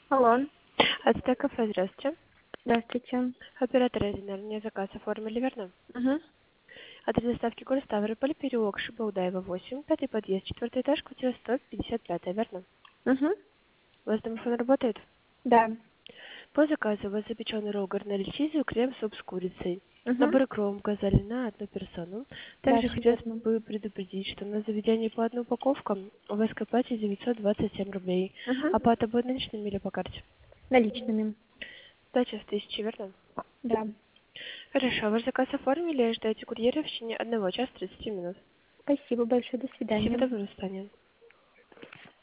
Алло, Ацтек кафе, здравствуйте. здравствуйте. Оператор Эдинар, мне заказ оформили, верно? Угу. Адрес доставки город Ставрополь, переулок Шибаудаева, 8, пятый подъезд, четвертый этаж, квартира 155, верно? Угу. У вас домофон работает? Да. По заказу у вас запеченный ролл гарнель чизи и крем-суп с курицей. Угу. Набор икру указали на одну персону. Да, Также все хотелось верно. бы предупредить, что на заведении по одной упаковкам у вас КП 927 рублей. Угу. Оплата будет наличными или по карте? Наличными. Сдача в 1000, верно? Да. Хорошо, ваш заказ оформили, ждете курьера в течение 1 часа 30 минут. Спасибо большое. До Всего свидания. доброго, до свидания.